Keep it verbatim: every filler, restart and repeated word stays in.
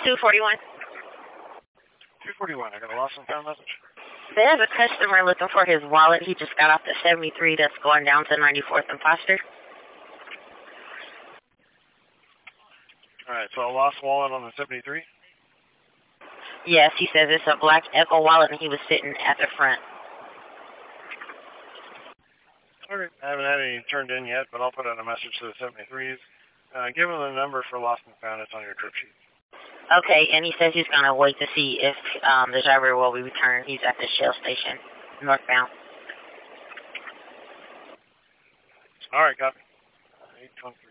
two forty-one. two forty-one, I got a lost and found message. There's a customer looking for his wallet. He just got off the seventy-three that's going down to ninety-fourth and Foster. All right, so a lost wallet on the seventy-three? Yes, he says it's a black Echo wallet and he was sitting at the front. Okay, I haven't had any turned in yet, but I'll put out a message to the seventy-threes. Uh, give him the number for lost and found. It's on your trip sheet. Okay, and he says he's going to wait to see if um, the driver will be returned. He's at the Shell station, northbound. All right, copy. eight twenty-three.